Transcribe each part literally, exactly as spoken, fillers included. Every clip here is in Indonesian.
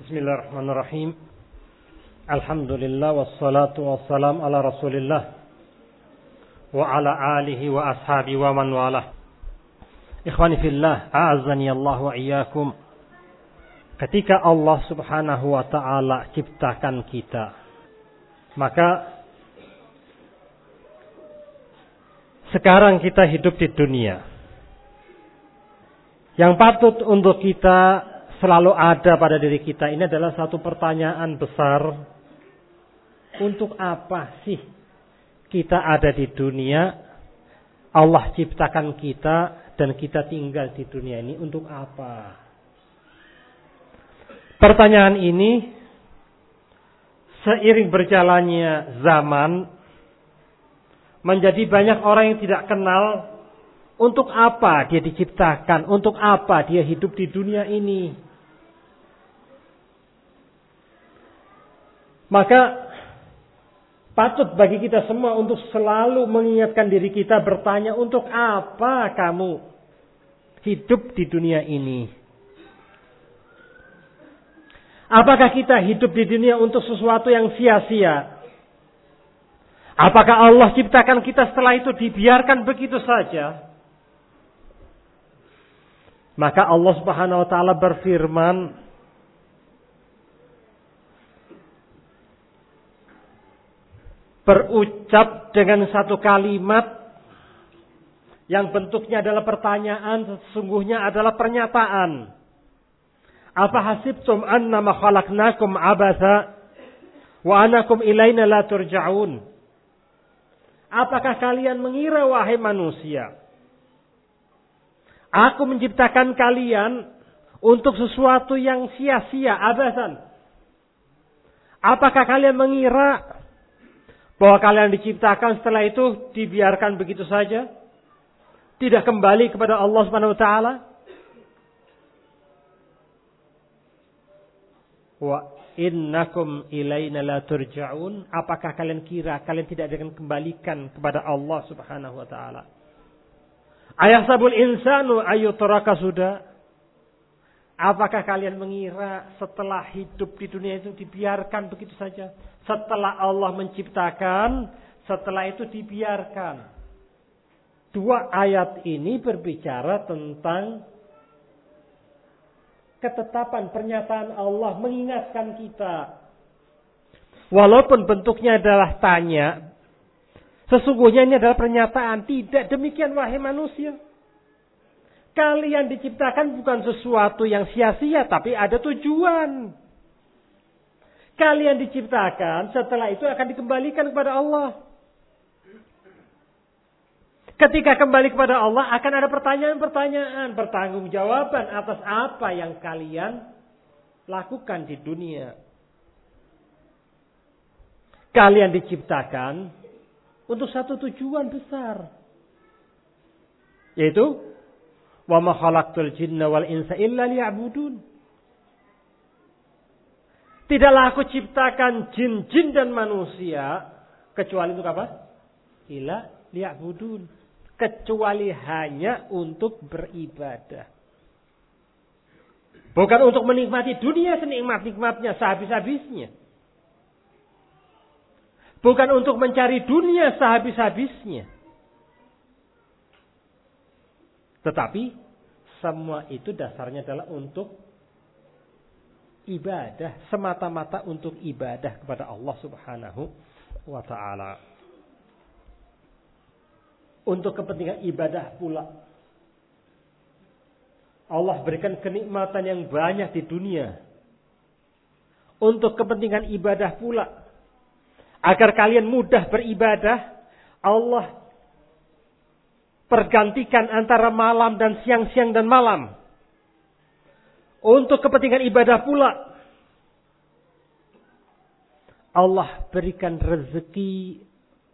Bismillahirrahmanirrahim. Alhamdulillah wassalatu wassalam ala Rasulillah wa ala alihi wa ashabi wa man walah. Ikhwani fillah, a'azzani Allah wa iyyakum. Ketika Allah Subhanahu wa taala ciptakan kita, maka sekarang kita hidup di dunia. Yang patut untuk kita selalu ada pada diri kita ini adalah satu pertanyaan besar. Untuk apa sih kita ada di dunia? Allah ciptakan kita dan kita tinggal di dunia ini untuk apa? Pertanyaan ini seiring berjalannya zaman menjadi banyak orang yang tidak kenal untuk apa dia diciptakan, untuk apa dia hidup di dunia ini. Maka patut bagi kita semua untuk selalu mengingatkan diri kita bertanya, untuk apa kamu hidup di dunia ini? Apakah kita hidup di dunia untuk sesuatu yang sia-sia? Apakah Allah ciptakan kita setelah itu dibiarkan begitu saja? Maka Allah Subhanahu wa taala berfirman, berucap dengan satu kalimat yang bentuknya adalah pertanyaan, sesungguhnya adalah pernyataan. Apa hasibtum annama khalaqnakum abatha wa anakum ilaina la turja'un? Apakah kalian mengira, wahai manusia, aku menciptakan kalian untuk sesuatu yang sia-sia, abasan? Apakah kalian mengira bahwa kalian diciptakan setelah itu dibiarkan begitu saja? Tidak kembali kepada Allah Subhanahu wa taala? Wa innakum ilaina la turja'un. Apakah kalian kira kalian tidak akan kembalikan kepada Allah Subhanahu wa taala? Ayahsabul insanu ayyutraka sudah? Apakah kalian mengira setelah hidup di dunia itu dibiarkan begitu saja? Setelah Allah menciptakan, setelah itu dibiarkan. Dua ayat ini berbicara tentang ketetapan pernyataan Allah, mengingatkan kita. Walaupun bentuknya adalah tanya, sesungguhnya ini adalah pernyataan. Tidak demikian, wahai manusia. Kalian diciptakan bukan sesuatu yang sia-sia, tapi ada tujuan. Kalian diciptakan, setelah itu akan dikembalikan kepada Allah. Ketika kembali kepada Allah, akan ada pertanyaan-pertanyaan, pertanggungjawaban atas apa yang kalian lakukan di dunia. Kalian diciptakan untuk satu tujuan besar, yaitu wa ma khalaqtul jinna wal insa illa liya'budun. Tidaklah aku ciptakan jin-jin dan manusia kecuali untuk apa? Illa liya'budun. Kecuali hanya untuk beribadah. Bukan untuk menikmati dunia senikmat-nikmatnya, sehabis-habisnya. Bukan untuk mencari dunia sehabis-habisnya. Tetapi semua itu dasarnya adalah untuk ibadah, semata-mata untuk ibadah kepada Allah Subhanahu wa taala. Untuk kepentingan ibadah pula. Allah berikan kenikmatan yang banyak di dunia. Untuk kepentingan ibadah pula. Agar kalian mudah beribadah, Allah pergantikan antara malam dan siang-siang dan malam. Untuk kepentingan ibadah pula, Allah berikan rezeki,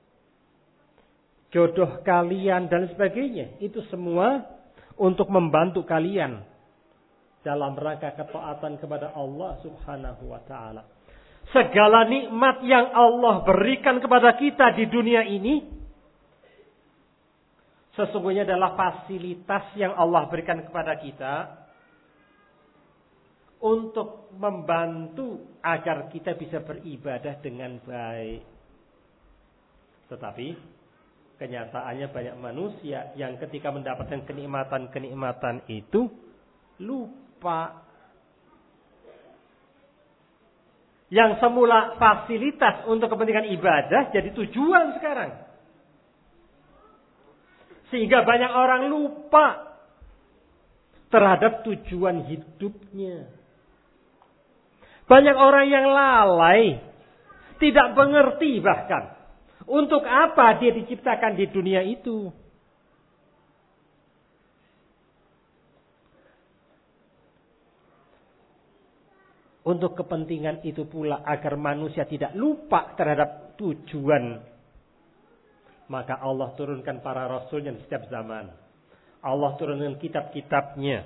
jodoh kalian dan sebagainya. Itu semua untuk membantu kalian dalam rangka ketaatan kepada Allah Subhanahu wa taala. Segala nikmat yang Allah berikan kepada kita di dunia ini sesungguhnya adalah fasilitas yang Allah berikan kepada kita untuk membantu agar kita bisa beribadah dengan baik. Tetapi kenyataannya banyak manusia yang ketika mendapatkan kenikmatan-kenikmatan itu lupa. Yang semula fasilitas untuk kepentingan ibadah jadi tujuan sekarang. Sehingga banyak orang lupa terhadap tujuan hidupnya. Banyak orang yang lalai, tidak mengerti bahkan untuk apa dia diciptakan di dunia itu. Untuk kepentingan itu pula agar manusia tidak lupa terhadap tujuan. Maka Allah turunkan para rasulnya di setiap zaman. Allah turunkan kitab-kitabnya.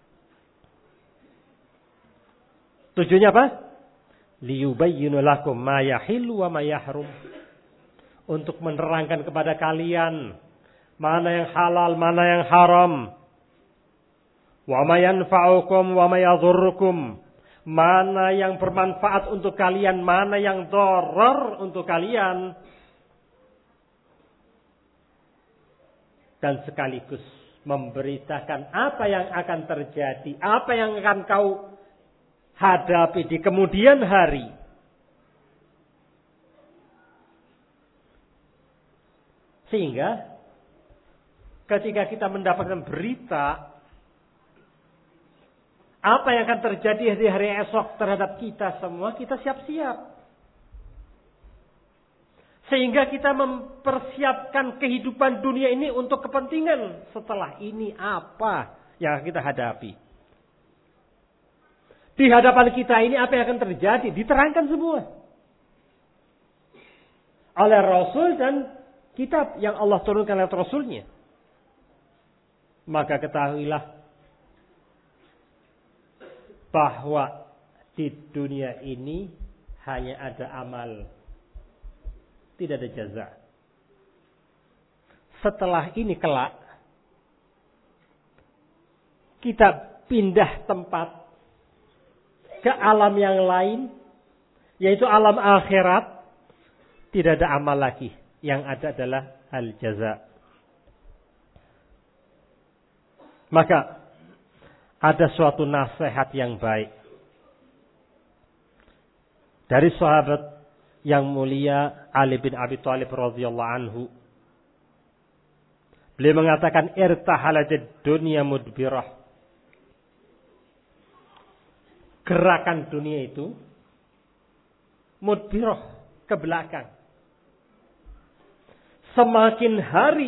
Tujuannya apa? Liyubayyinu lakum ma yahillu wa ma yahrum. Untuk menerangkan kepada kalian mana yang halal, mana yang haram. Wa ma yanfa'ukum wa ma yadhurrukum. Mana yang bermanfaat untuk kalian, mana yang dharar untuk kalian. Dan sekaligus memberitakan apa yang akan terjadi, apa yang akan kau hadapi di kemudian hari. Sehingga ketika kita mendapatkan berita apa yang akan terjadi di hari esok terhadap kita semua, kita siap-siap. Sehingga kita mempersiapkan kehidupan dunia ini untuk kepentingan setelah ini apa yang kita hadapi. Di hadapan kita ini apa yang akan terjadi, diterangkan semua oleh Rasul dan kitab yang Allah turunkan oleh Rasulnya. Maka ketahuilah bahwa di dunia ini hanya ada amal, tidak ada jaza. Setelah ini kelak kita pindah tempat ke alam yang lain, yaitu alam akhirat. Tidak ada amal lagi, yang ada adalah al jaza. Maka ada suatu nasihat yang baik dari sahabat yang mulia Ali bin Abi Thalib radhiyallahu anhu. Beliau mengatakan irtahalajad dunya mudbirah. Gerakan dunia itu mudbirah, ke belakang. Semakin hari,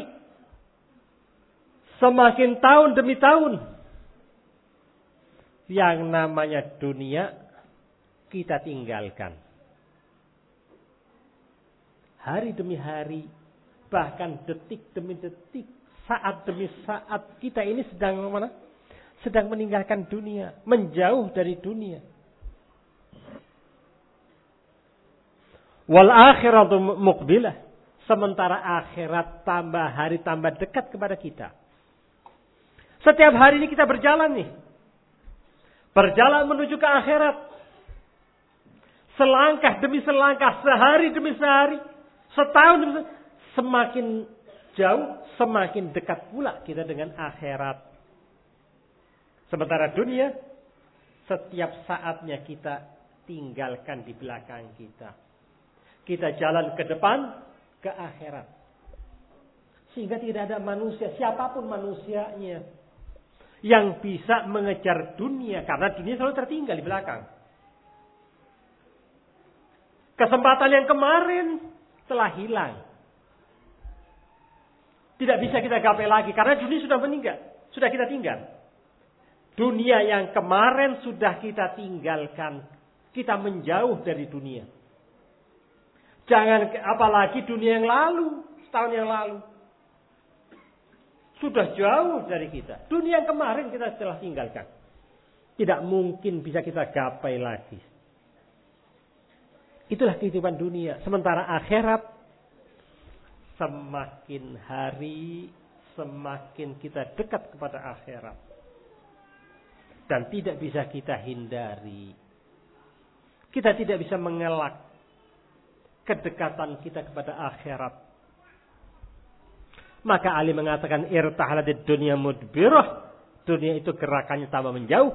semakin tahun demi tahun, yang namanya dunia kita tinggalkan. Hari demi hari, bahkan detik demi detik, saat demi saat, kita ini sedang mana? Sedang meninggalkan dunia, menjauh dari dunia. Wal akhiratu muqbilah. Sementara akhirat tambah hari tambah dekat kepada kita. Setiap hari ini kita berjalan nih. Berjalan menuju ke akhirat. Selangkah demi selangkah, sehari demi sehari, setahun demi setahun. Semakin jauh, semakin dekat pula kita dengan akhirat. Sementara dunia, setiap saatnya kita tinggalkan di belakang kita. Kita jalan ke depan, ke akhirat. Sehingga tidak ada manusia, siapapun manusianya, yang bisa mengejar dunia. Karena dunia selalu tertinggal di belakang. Kesempatan yang kemarin telah hilang. Tidak bisa kita gapai lagi. Karena dunia sudah meninggal. Sudah kita tinggal. Dunia yang kemarin sudah kita tinggalkan. Kita menjauh dari dunia. Jangan apalagi dunia yang lalu. Setahun yang lalu. Sudah jauh dari kita. Dunia yang kemarin kita telah tinggalkan. Tidak mungkin bisa kita gapai lagi. Itulah kehidupan dunia. Sementara akhirat, semakin hari, semakin kita dekat kepada akhirat. dan tidak bisa kita hindari. Kita tidak bisa mengelak kedekatan kita kepada akhirat. Maka Ali mengatakan irtahaladid dunya mudbirah. Dunia itu gerakannya tambah menjauh.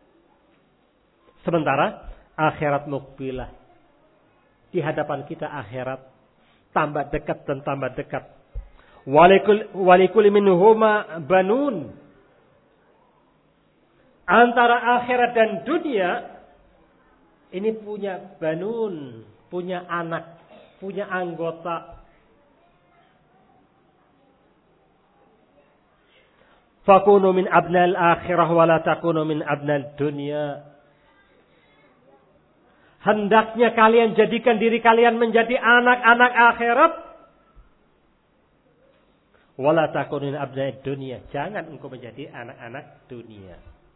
Sementara akhirat mukbilah. Di hadapan kita akhirat tambah dekat dan tambah dekat. Walikul walikul minhuma banun. Antara akhirat dan dunia ini punya banun, punya anak, punya anggota. Fakunu min abnal akhirah wa la takunu min abnal dunya. Hendaknya kalian jadikan diri kalian menjadi anak-anak akhirat. Wa la takunu min abnal dunya. Jangan engkau menjadi anak-anak dunia.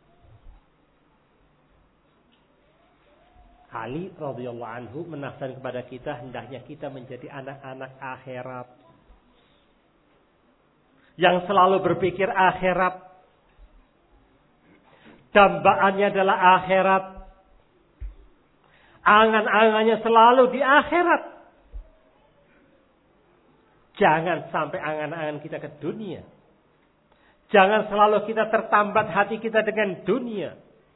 Ali radhiyallahu anhu menafsirkan kepada kita hendaknya kita menjadi anak-anak akhirat. Yang selalu berpikir akhirat. Dambaannya adalah akhirat. Angan-angannya selalu di akhirat. Jangan sampai angan-angan kita ke dunia. Jangan selalu kita tertambat hati kita dengan dunia.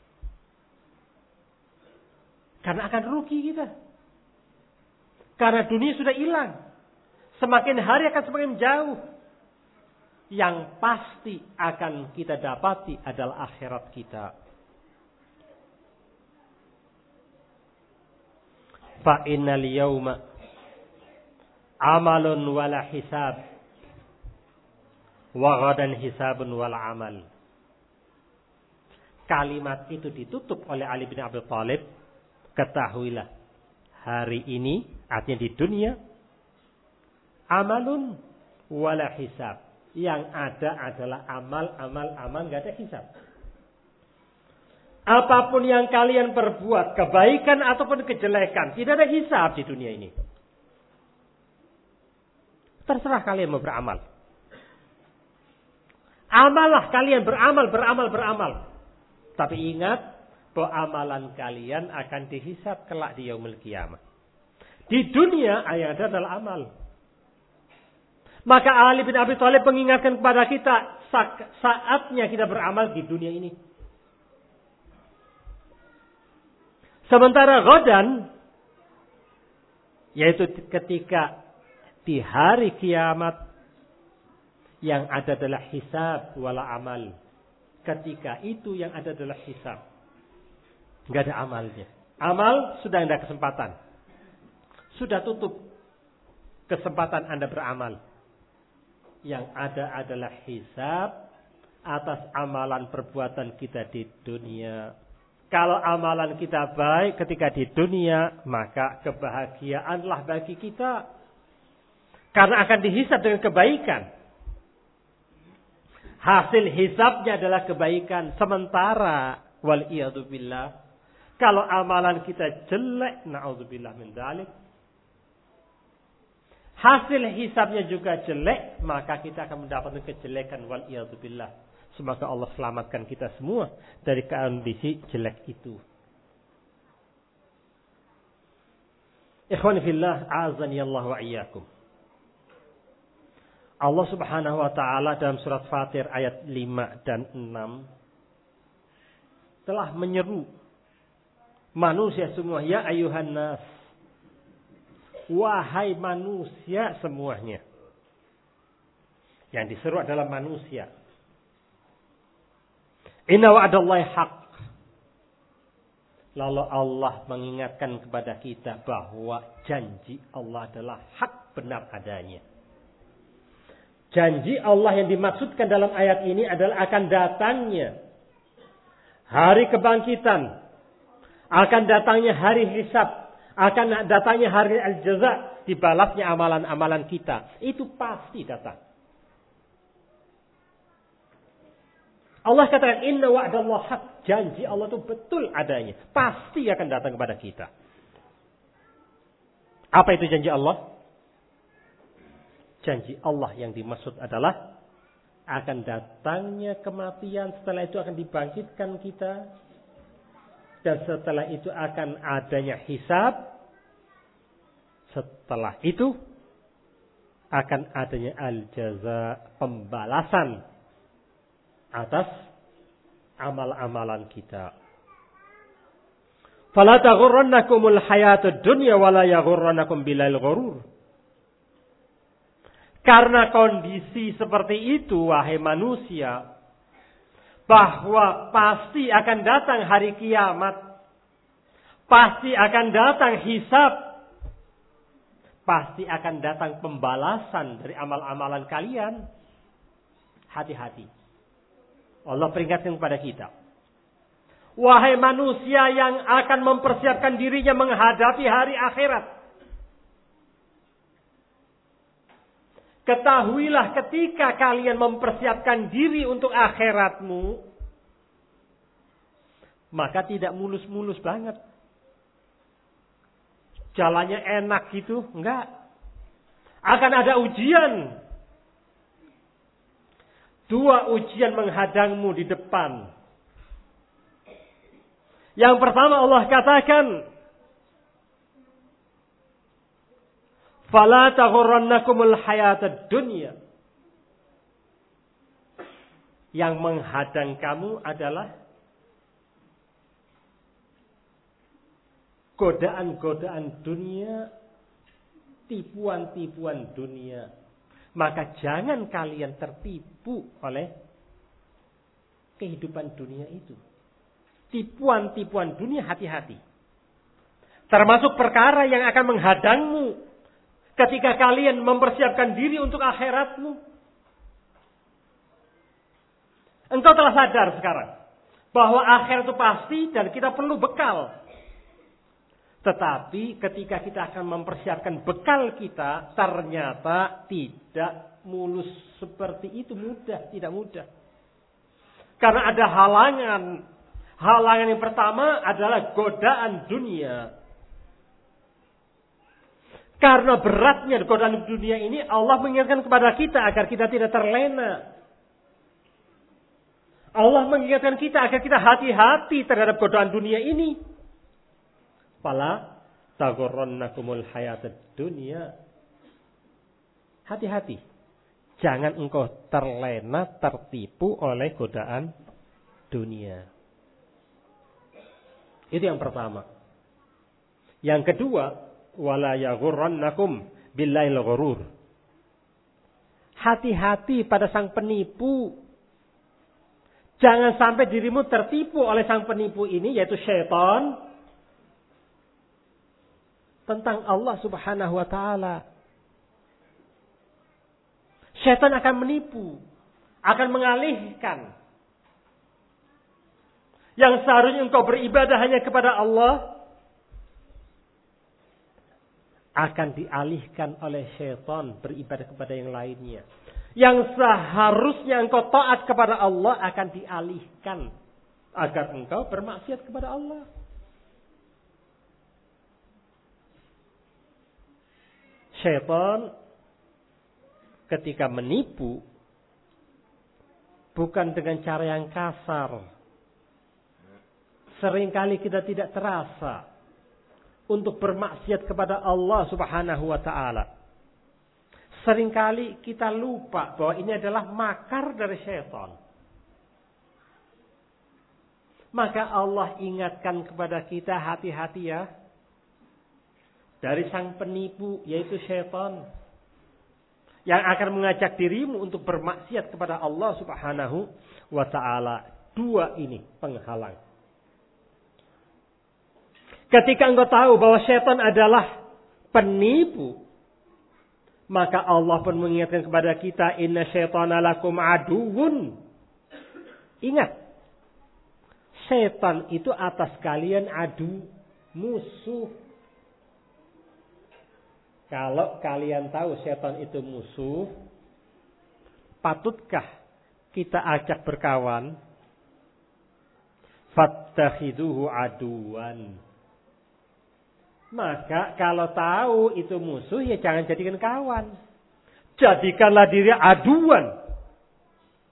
Karena akan rugi kita. Karena dunia sudah hilang. Semakin hari akan semakin jauh. Yang pasti akan kita dapati adalah akhirat kita. Fa innal yawma amalun wala hisab. Wa ghadan hisabun wala amal. Kalimat itu ditutup oleh Ali bin Abi Thalib. Ketahuilah, hari ini, artinya di dunia, amalun wala hisab. Yang ada adalah amal, amal, amal, gak ada hisab. Apapun yang kalian perbuat, kebaikan ataupun kejelekan, tidak ada hisab di dunia ini. Terserah kalian mau beramal. Amallah kalian beramal, beramal, beramal. Tapi ingat, bahwa amalan kalian akan dihisab kelak di yaumul qiyamah. Di dunia yang ada adalah amal. Maka Ali bin Abi Thalib mengingatkan kepada kita saatnya kita beramal di dunia ini. Sementara ghadan, yaitu ketika di hari kiamat yang ada adalah hisab wala amal. Ketika itu yang ada adalah hisab. Enggak ada amalnya. Amal sudah ada kesempatan. Sudah tutup kesempatan Anda beramal. Yang ada adalah hisab atas amalan perbuatan kita di dunia. Kalau amalan kita baik ketika di dunia, maka kebahagiaanlah bagi kita. Karena akan dihisab dengan kebaikan. Hasil hisabnya adalah kebaikan. Sementara, wal'iyadzubillah, kalau amalan kita jelek, na'udzubillah min dzalik, hasil hisabnya juga jelek, maka kita akan mendapatkan kejelekan wal'iyadzubillah. Semoga Allah selamatkan kita semua dari kondisi jelek itu. Ikhwan fillah, a'azani Allah wa iyyakum. Allah Subhanahu wa taala dalam surat Fatir ayat lima dan enam telah menyeru manusia semua, ya ayuhan nas, wahai manusia semuanya. Yang diseru adalah manusia. Inna wa'dallahi haq. Lalu Allah mengingatkan kepada kita bahwa janji Allah adalah hak, benar adanya. Janji Allah yang dimaksudkan dalam ayat ini adalah akan datangnya hari kebangkitan. Akan datangnya hari hisab. Akan datangnya hari al-jaza. Dibalasnya amalan-amalan kita. Itu pasti datang. Allah katakan, inna wa'dallah haq. Janji Allah itu betul adanya. Pasti akan datang kepada kita. Apa itu janji Allah? Janji Allah yang dimaksud adalah akan datangnya kematian, setelah itu akan dibangkitkan kita, dan setelah itu akan adanya hisab, setelah itu akan adanya al-jaza, pembalasan atas amal-amalan kita. Fala taghurrannakumul hayatud dunya wala yaghurrannakum bilal ghurur. Karena kondisi seperti itu, wahai manusia, bahwa pasti akan datang hari kiamat, pasti akan datang hisab, pasti akan datang pembalasan dari amal-amalan kalian. Hati-hati. Allah peringatkan kepada kita. Wahai manusia yang akan mempersiapkan dirinya menghadapi hari akhirat. Ketahuilah ketika kalian mempersiapkan diri untuk akhiratmu, maka tidak mulus-mulus banget. Jalannya enak gitu, enggak. Akan ada ujian. Dua ujian menghadangmu di depan. Yang pertama Allah katakan, fala taghurrannakumul hayatad dunya. Yang menghadang kamu adalah godaan-godaan dunia, tipuan-tipuan dunia. Maka jangan kalian tertipu oleh kehidupan dunia itu. Tipuan-tipuan dunia, hati-hati. Termasuk perkara yang akan menghadangmu ketika kalian mempersiapkan diri untuk akhiratmu. Engkau telah sadar sekarang bahwa akhirat itu pasti dan kita perlu bekal. Tetapi ketika kita akan mempersiapkan bekal kita, ternyata tidak mulus seperti itu, mudah, tidak mudah. Karena ada halangan. Halangan yang pertama adalah godaan dunia. Karena beratnya godaan dunia ini, Allah mengingatkan kepada kita agar kita tidak terlena. Allah mengingatkan kita agar kita hati-hati terhadap godaan dunia ini. Fala taghurrannakumul hayatad dunya. Hati-hati. Jangan engkau terlena, tertipu oleh godaan dunia. Itu yang pertama. Yang kedua, wala yaghurrannakum billahil ghurur. Hati-hati pada sang penipu. Jangan sampai dirimu tertipu oleh sang penipu ini, yaitu syaitan, tentang Allah Subhanahu wa taala. Syaitan akan menipu, akan mengalihkan. Yang seharusnya engkau beribadah hanya kepada Allah, akan dialihkan oleh syaitan beribadah kepada yang lainnya. Yang seharusnya engkau taat kepada Allah akan dialihkan agar engkau bermaksiat kepada Allah. Syaitan ketika menipu bukan dengan cara yang kasar. Seringkali kita tidak terasa untuk bermaksiat kepada Allah Subhanahu wa taala. Seringkali kita lupa bahwa ini adalah makar dari syaitan. Maka Allah ingatkan kepada kita, hati-hati ya. Dari sang penipu, yaitu syaitan. Yang akan mengajak dirimu untuk bermaksiat kepada Allah Subhanahu wa ta'ala. Dua ini penghalang. Ketika engkau tahu bahwa syaitan adalah penipu, maka Allah pun mengingatkan kepada kita, inna syaitana lakum aduwwun. Ingat, syaitan itu atas kalian adu, musuh. Kalau kalian tahu syaitan itu musuh, patutkah kita ajak berkawan? Fattakhiduhu aduwan. Maka kalau tahu itu musuh, ya jangan jadikan kawan. Jadikanlah diri aduan.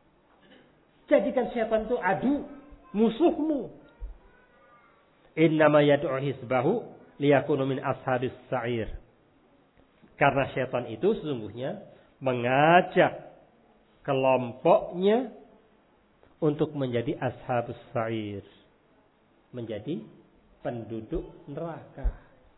syaitan itu adu, musuhmu. Innama yad'u hizbahu liyakunu min ashabis sa'ir. Karena syaitan itu sesungguhnya mengajak kelompoknya untuk menjadi ashabus sa'ir. Menjadi penduduk neraka.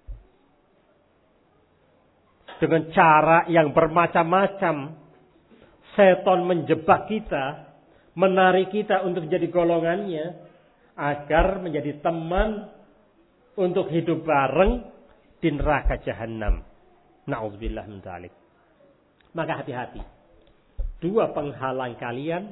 Dengan cara yang bermacam-macam. Syaitan menjebak kita. Menarik kita untuk menjadi golongannya. Agar menjadi teman untuk hidup bareng di neraka jahanam. Na'udzubillah min dzalik. Maka hati-hati. Dua penghalang kalian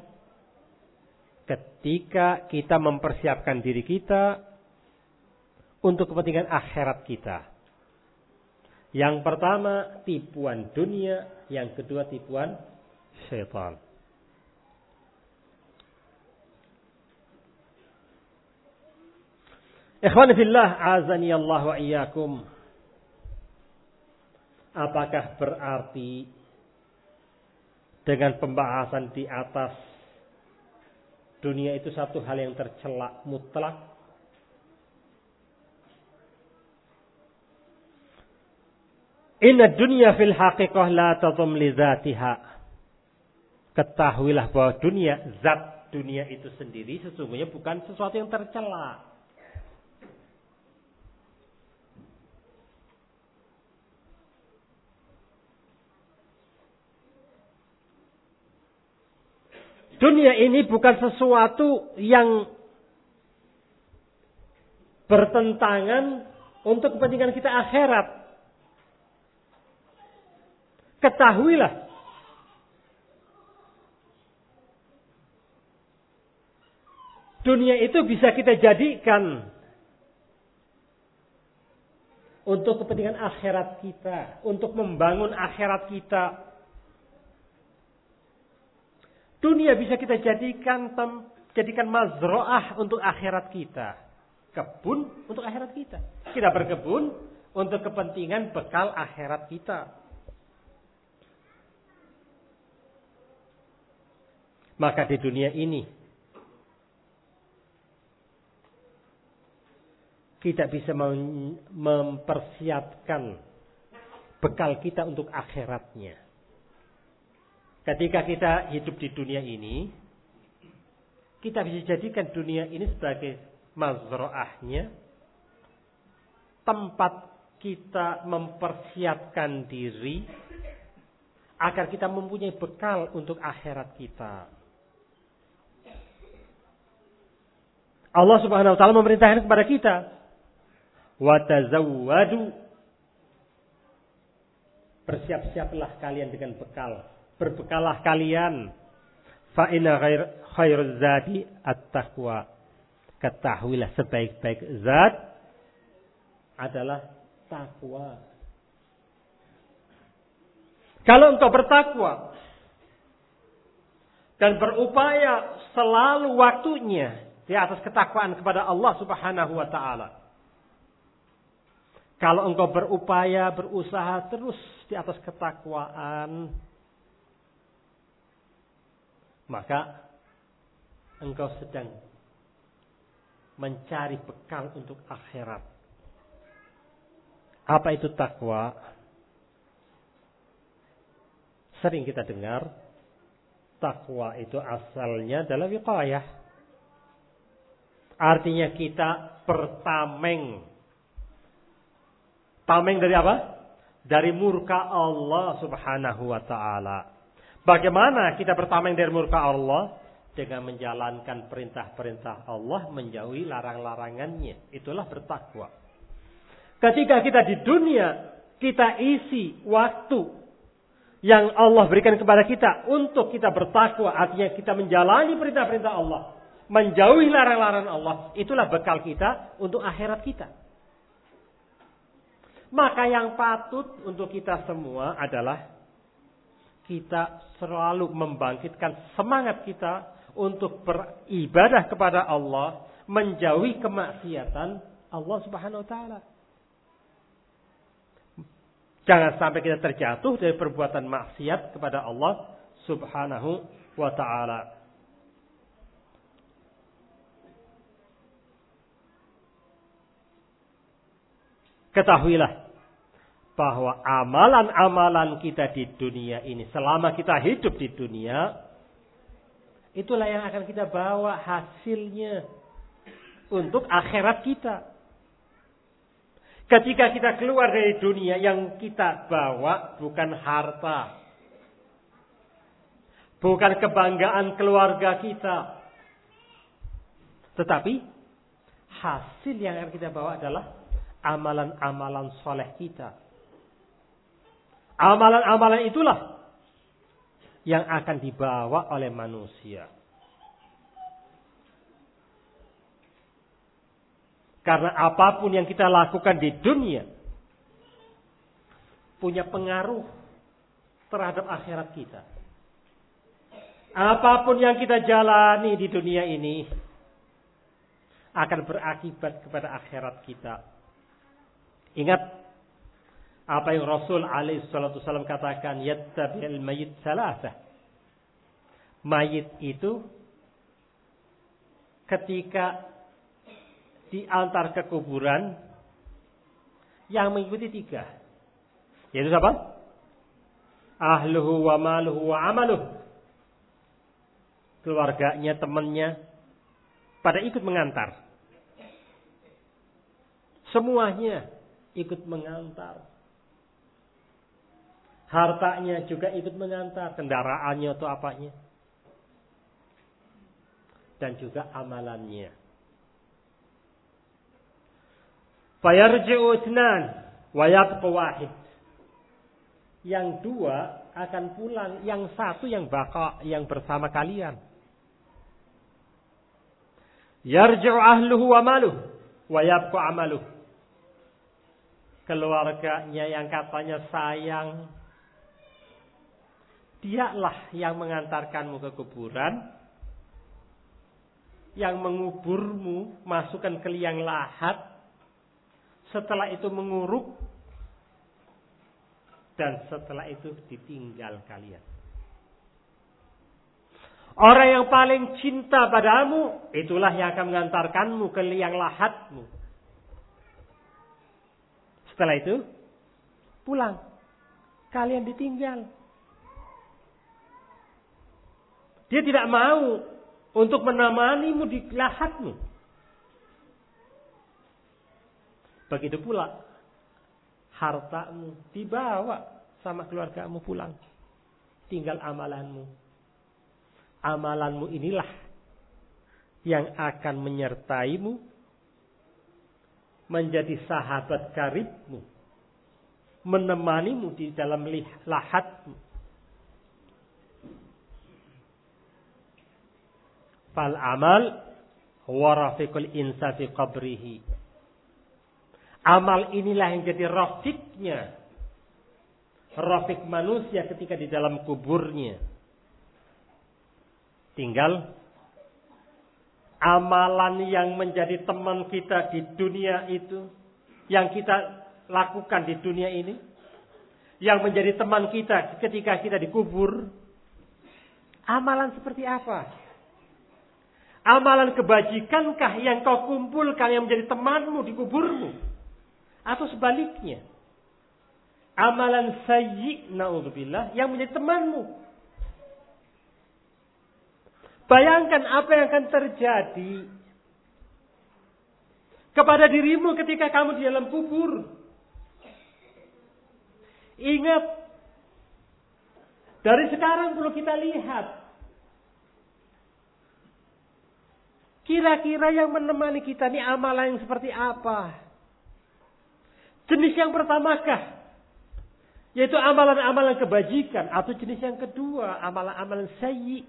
ketika kita mempersiapkan diri kita untuk kepentingan akhirat kita. Yang pertama tipuan dunia, yang kedua tipuan syaitan. Ikhwani fillah, azani Allah wa iyyakum. Apakah berarti dengan pembahasan di atas dunia itu satu hal yang tercela mutlak? Inna dunya fil haqiqah la tatum li dzatiha. Ketahuilah bahwa dunia, zat dunia itu sendiri sesungguhnya bukan sesuatu yang tercela. Dunia ini bukan sesuatu yang bertentangan untuk kepentingan kita akhirat. Ketahuilah. Dunia itu bisa kita jadikan untuk kepentingan akhirat kita. Untuk membangun akhirat kita. Dunia bisa kita jadikan tem, jadikan mazro'ah untuk akhirat kita. Kebun untuk akhirat kita. Kita berkebun untuk kepentingan bekal akhirat kita. Maka di dunia ini kita bisa mem- mempersiapkan bekal kita untuk akhiratnya. Ketika kita hidup di dunia ini, kita bisa jadikan dunia ini sebagai mazro'ahnya, tempat kita mempersiapkan diri agar kita mempunyai bekal untuk akhirat kita. Allah Subhanahu wa taala memerintahkan kepada kita, wa tazawwadu. Bersiap-siaplah kalian dengan bekal. Berbekalah kalian. Fa inna khairuz zadi at-taqwa. Ketahuilah sebaik-baik zat adalah takwa. Kalau engkau bertakwa dan berupaya selalu waktunya di atas ketakwaan kepada Allah Subhanahu wa taala. Kalau engkau berupaya, berusaha terus di atas ketakwaan, maka engkau sedang mencari bekal untuk akhirat. Apa itu takwa? Sering kita dengar, takwa itu asalnya adalah wiqayah. Artinya kita bertameng. Tameng dari apa? Dari murka Allah Subhanahu wa ta'ala. Bagaimana kita bertameng dari murka Allah? Dengan menjalankan perintah-perintah Allah, menjauhi larang-larangannya. Itulah bertakwa. Ketika kita di dunia, kita isi waktu yang Allah berikan kepada kita untuk kita bertakwa. Artinya kita menjalani perintah-perintah Allah, menjauhi larang-larangan Allah. Itulah bekal kita untuk akhirat kita. Maka yang patut untuk kita semua adalah kita selalu membangkitkan semangat kita untuk beribadah kepada Allah, menjauhi kemaksiatan Allah Subhanahu wa taala. Jangan sampai kita terjatuh dari perbuatan maksiat kepada Allah Subhanahu wa taala. Ketahuilah bahwa amalan-amalan kita di dunia ini, selama kita hidup di dunia, itulah yang akan kita bawa hasilnya untuk akhirat kita. Ketika kita keluar dari dunia, yang kita bawa bukan harta, bukan kebanggaan keluarga kita, tetapi hasil yang akan kita bawa adalah amalan-amalan soleh kita. Amalan-amalan itulah yang akan dibawa oleh manusia. Karena apapun yang kita lakukan di dunia punya pengaruh terhadap akhirat kita. Apapun yang kita jalani di dunia ini akan berakibat kepada akhirat kita. Ingat apa yang Rasul alaihi salatu wasallam katakan, yattabi'il mayyit salasah. Mayit itu ketika diantar ke kuburan yang mengikuti tiga. Yaitu siapa? Ahluhu wa maluhu wa amaluh. Keluarganya, temannya pada ikut mengantar. Semuanya ikut mengantar. Hartanya juga ikut mengantar, kendaraannya atau apanya. Dan juga amalannya. Fayarji'u itsnan wa yabqa wahid. Yang dua akan pulang, yang satu yang baka, yang bersama kalian. Yarji'u ahluhu wa maluhu wa yabqa amaluhu. Keluarganya yang katanya sayang, dialah yang mengantarkanmu ke kuburan, yang menguburmu, masukkan ke liang lahat, setelah itu menguruk, dan setelah itu ditinggal kalian. Orang yang paling cinta padamu, itulah yang akan mengantarkanmu ke liang lahatmu. Setelah itu pulang, kalian ditinggal. Dia tidak mau untuk menemanimu di lahatmu. Begitu pula hartamu dibawa sama keluargamu pulang. Tinggal amalanmu. Amalanmu inilah yang akan menyertaimu, menjadi sahabat karibmu, menemanimu di dalam lahatmu. Fal amal huwa rafiqul insa fi qabrihi. Amal inilah yang jadi rafiqnya, rafiq manusia ketika di dalam kuburnya. Tinggal amalan yang menjadi teman kita di dunia itu, yang kita lakukan di dunia ini, yang menjadi teman kita ketika kita dikubur, amalan seperti apa? Amalan kebajikankah yang kau kumpulkan yang menjadi temanmu di kuburmu? Atau sebaliknya? Amalan sayyi' na'udzubillah yang menjadi temanmu. Bayangkan apa yang akan terjadi kepada dirimu ketika kamu di dalam kubur. Ingat, dari sekarang perlu kita lihat. Kira-kira yang menemani kita ini amalan yang seperti apa? Jenis yang pertamakah? Yaitu amalan-amalan kebajikan. Atau jenis yang kedua, amalan-amalan sayyi'.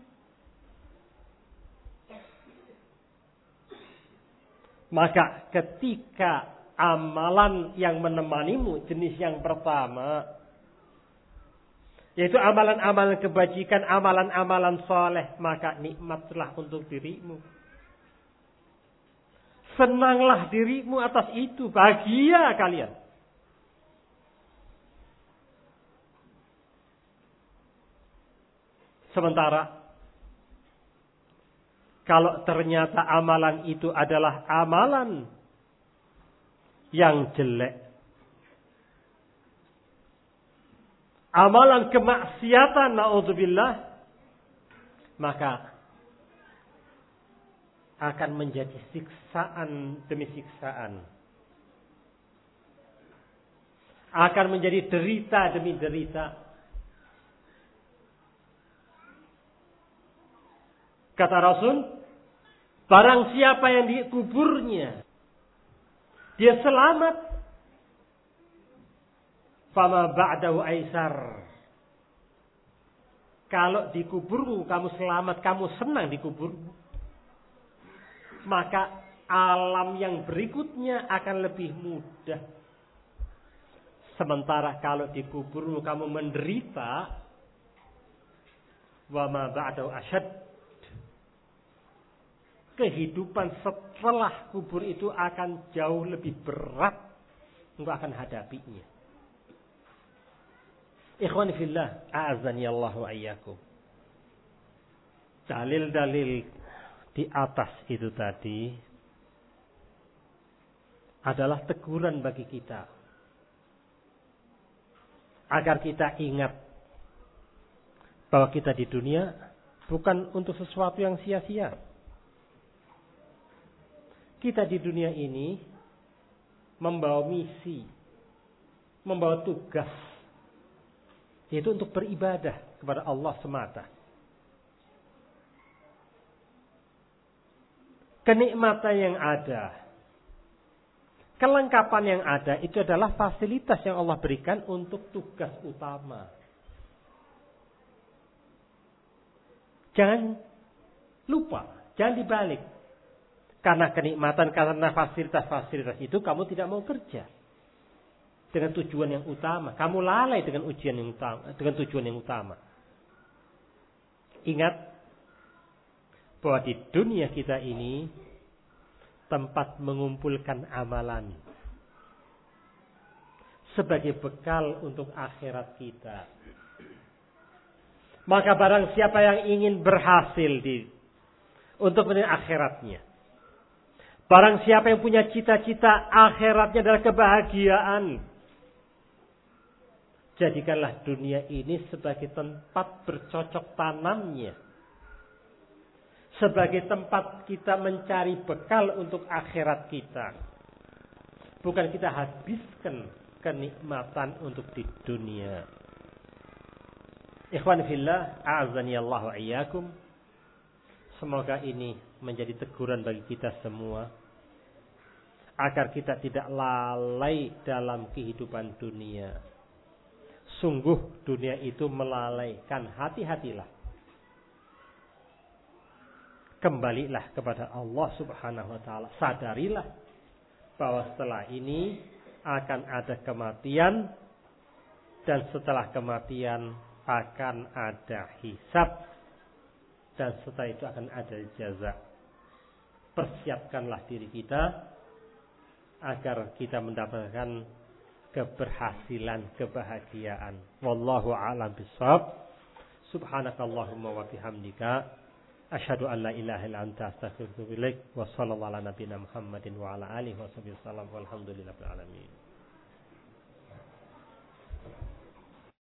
Maka ketika amalan yang menemanimu jenis yang pertama, yaitu amalan-amalan kebajikan, amalan-amalan soleh, maka nikmatlah untuk dirimu. Senanglah dirimu atas itu. Bahagia kalian. Sementara kalau ternyata amalan itu adalah amalan yang jelek, amalan kemaksiatan, naudzubillah, maka akan menjadi siksaan demi siksaan. Akan menjadi derita demi derita. Kata Rasul, barang siapa yang dikuburnya, dia selamat, fama ba'dahu aisar. Kalau dikuburmu, kamu selamat, kamu senang dikuburmu, maka alam yang berikutnya akan lebih mudah. Sementara kalau dikuburmu kamu menderita, wa ma ba'dahu asyad. Kehidupan setelah kubur itu akan jauh lebih berat, engkau akan hadapinya. Ikhwani fillah, a'azzani Allah wa iyyakum. Dalil-dalil di atas itu tadi adalah teguran bagi kita, agar kita ingat bahwa kita di dunia bukan untuk sesuatu yang sia-sia. Kita di dunia ini membawa misi, membawa tugas, yaitu untuk beribadah kepada Allah semata. Kenikmatan yang ada, kelengkapan yang ada, itu adalah fasilitas yang Allah berikan untuk tugas utama. Jangan lupa, jangan dibalik. Karena kenikmatan, karena fasilitas-fasilitas itu kamu tidak mau kerja dengan tujuan yang utama. Kamu lalai dengan ujian yang utama, dengan tujuan yang utama. Ingat bahwa di dunia kita ini tempat mengumpulkan amalan sebagai bekal untuk akhirat kita. Maka barang siapa yang ingin berhasil di untuk menuju akhiratnya, barang siapa yang punya cita-cita akhiratnya adalah kebahagiaan, jadikanlah dunia ini sebagai tempat bercocok tanamnya, sebagai tempat kita mencari bekal untuk akhirat kita. Bukan kita habiskan kenikmatan untuk di dunia. Ikhwan fillah, a'azzani Allah wa iyyakum. Semoga ini menjadi teguran bagi kita semua, agar kita tidak lalai dalam kehidupan dunia. Sungguh dunia itu melalaikan, hati-hatilah. Kembalilah kepada Allah Subhanahu wa taala. Sadarilah bahwa setelah ini akan ada kematian, dan setelah kematian akan ada hisab, dan setelah itu akan ada jaza. Persiapkanlah diri kita agar kita mendapatkan keberhasilan, kebahagiaan. Wallahu a'lam bishawab. Subhanakallahumma wa bihamdika asyhadu an la ilaha illa anta astaghfiruka wa atubu ilaik. Wa sallallahu ala nabiyyina Muhammadin wa ala alihi wa sahbihi wasallam. Walhamdulillahil alamin.